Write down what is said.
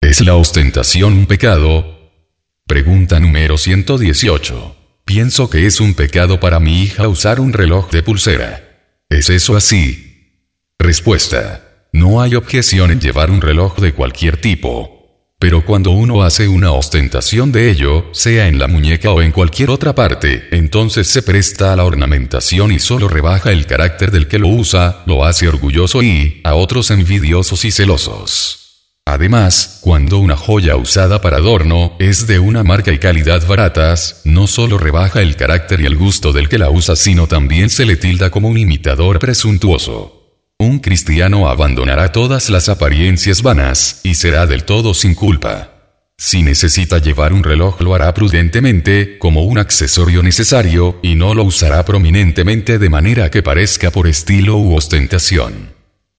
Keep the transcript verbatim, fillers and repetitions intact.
¿Es la ostentación un pecado? Pregunta número ciento dieciocho. Pienso que es un pecado para mi hija usar un reloj de pulsera. ¿Es eso así? Respuesta. No hay objeción en llevar un reloj de cualquier tipo. Pero cuando uno hace una ostentación de ello, sea en la muñeca o en cualquier otra parte, entonces se presta a la ornamentación y solo rebaja el carácter del que lo usa, lo hace orgulloso y, a otros envidiosos y celosos. Además, cuando una joya usada para adorno es de una marca y calidad baratas, no solo rebaja el carácter y el gusto del que la usa, sino también se le tilda como un imitador presuntuoso. Un cristiano abandonará todas las apariencias vanas, y será del todo sin culpa. Si necesita llevar un reloj, lo hará prudentemente, como un accesorio necesario, y no lo usará prominentemente de manera que parezca por estilo u ostentación.